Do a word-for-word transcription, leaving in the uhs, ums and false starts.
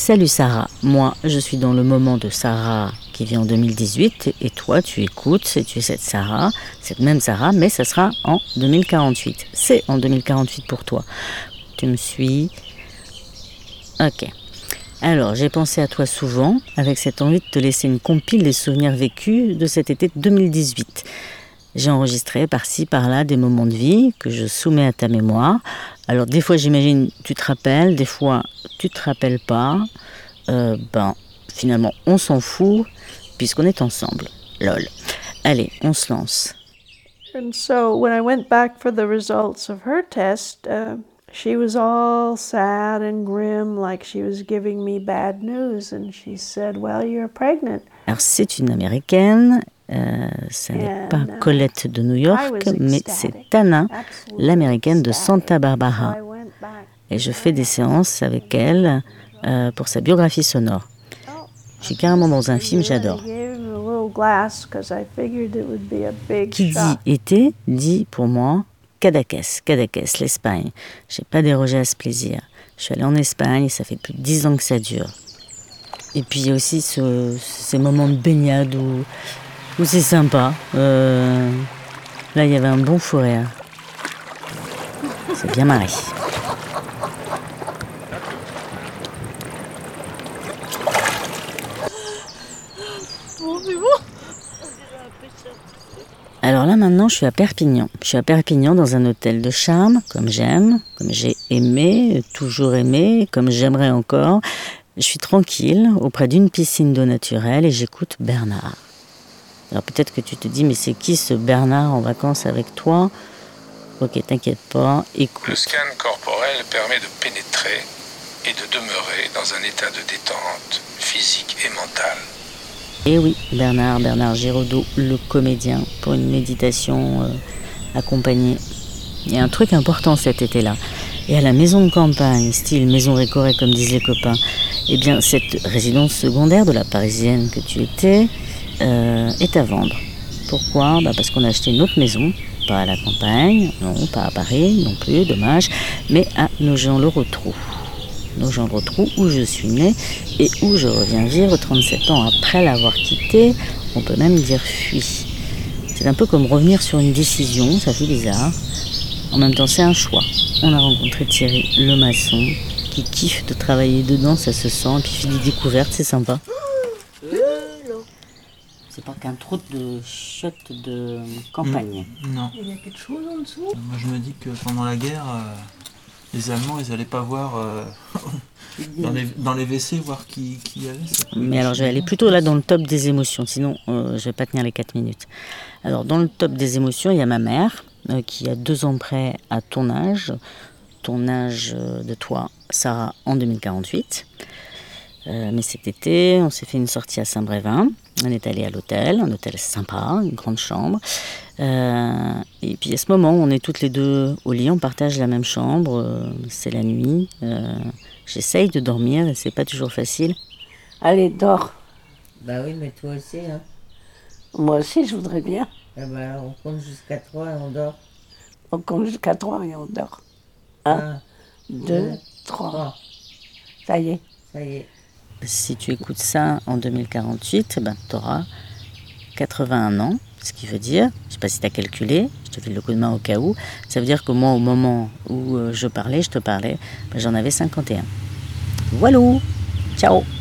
Salut Sarah, moi je suis dans le moment de Sarah qui vit en deux mille dix-huit et toi tu écoutes et tu es cette Sarah, cette même Sarah, mais ça sera en deux mille quarante-huit. C'est en deux mille quarante-huit pour toi. Tu me suis? Ok. Alors j'ai pensé à toi souvent avec cette envie de te laisser une compile des souvenirs vécus de cet été deux mille dix-huit. J'ai enregistré par-ci, par-là des moments de vie que je soumets à ta mémoire. Alors des fois j'imagine tu te rappelles, des fois tu te rappelles pas. Euh, ben finalement on s'en fout puisqu'on est ensemble. Lol. Allez, on se lance. And so when I went back for the results of her test, uh, she was all sad and grim, like she was giving me bad news. And she said, "Well, you're pregnant." Alors c'est une Américaine. Euh, ce n'est pas Colette de New York, mais c'est Tana, l'Américaine de Santa Barbara. Et je fais des séances avec elle euh, pour sa biographie sonore. Je suis carrément dans un film, j'adore. Qui dit été, dit pour moi Cadaqués, Cadaqués, l'Espagne. Je n'ai pas dérogé à ce plaisir. Je suis allée en Espagne et ça fait plus de dix ans que ça dure. Et puis il y a aussi ce, ces moments de baignade où... où c'est sympa. Euh, là, il y avait un bon fou rire. C'est bien marré. Alors là, maintenant, je suis à Perpignan. Je suis à Perpignan dans un hôtel de charme, comme j'aime, comme j'ai aimé, toujours aimé, comme j'aimerais encore. Je suis tranquille, auprès d'une piscine d'eau naturelle et j'écoute Bernard. Alors peut-être que tu te dis, mais c'est qui ce Bernard en vacances avec toi? Ok, t'inquiète pas, écoute. Le scan corporel permet de pénétrer et de demeurer dans un état de détente physique et mentale. Et oui, Bernard, Bernard Giraudot, le comédien, pour une méditation euh, accompagnée. Il y a un truc important cet été-là. Et à la maison de campagne, style maison récorée comme disent les copains, eh bien cette résidence secondaire de la Parisienne que tu étais, Euh, est à vendre. Pourquoi? Bah parce qu'on a acheté une autre maison, pas à la campagne, non, pas à Paris non plus, dommage, mais à Nogent-le-Rotrou. Nogent-le-Rotrou, où je suis née et où je reviens vivre trente-sept ans après l'avoir quitté, on peut même dire fui. C'est un peu comme revenir sur une décision, ça fait bizarre. En même temps, c'est un choix. On a rencontré Thierry, le maçon, qui kiffe de travailler dedans, ça se sent, et puis il fait des découvertes, c'est sympa. C'est pas qu'un trou de chiottes de campagne. Mmh, non. Il y a quelque chose en dessous? Moi je me dis que pendant la guerre, euh, les Allemands ils allaient pas voir euh, dans, les, dans les W C voir qui, qui y avait. Mais alors je vais aller plutôt là dans le top des émotions, sinon euh, je vais pas tenir les quatre minutes. Alors dans le top des émotions, il y a ma mère euh, qui a deux ans près à ton âge, ton âge de toi, Sarah, en deux mille quarante-huit. Euh, mais cet été, on s'est fait une sortie à Saint-Brévin. On est allé à l'hôtel, un hôtel sympa, une grande chambre. Euh, et puis à ce moment, on est toutes les deux au lit, on partage la même chambre. Euh, c'est la nuit. Euh, j'essaye de dormir et c'est pas toujours facile. Allez, dors. Bah oui, mais toi aussi, hein. Moi aussi, je voudrais bien. Eh ben, on compte jusqu'à trois et on dort. On compte jusqu'à trois et on dort. Un, Un deux, deux, trois. trois. Ça y est. Ça y est. Si tu écoutes ça en deux mille quarante-huit, ben, tu auras quatre-vingt-un ans, ce qui veut dire, je ne sais pas si tu as calculé, je te file le coup de main au cas où, ça veut dire que moi, au moment où je parlais, je te parlais, ben, j'en avais cinquante et un. Voilà, ciao.